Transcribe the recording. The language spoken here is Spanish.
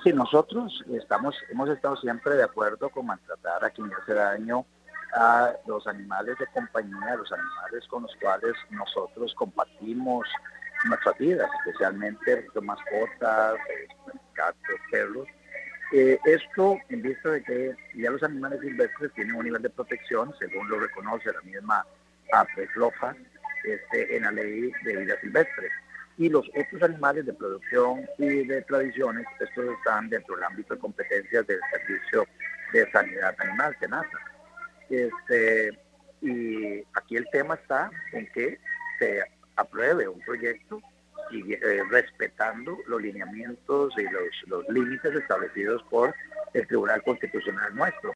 Sí, nosotros hemos estado siempre de acuerdo con maltratar a quien le hace daño a los animales de compañía, los animales con los cuales nosotros compartimos nuestras vidas, especialmente las mascotas, gatos, perros. Esto en vista de que ya los animales silvestres tienen un nivel de protección, según lo reconoce la misma APREFLOFA, en la ley de vida silvestre. Y los otros animales de producción y de tradiciones, estos están dentro del ámbito de competencias del Servicio de Sanidad Animal, SENASA. Y aquí el tema está en que se apruebe un proyecto y respetando los lineamientos y los límites establecidos por el Tribunal Constitucional nuestro.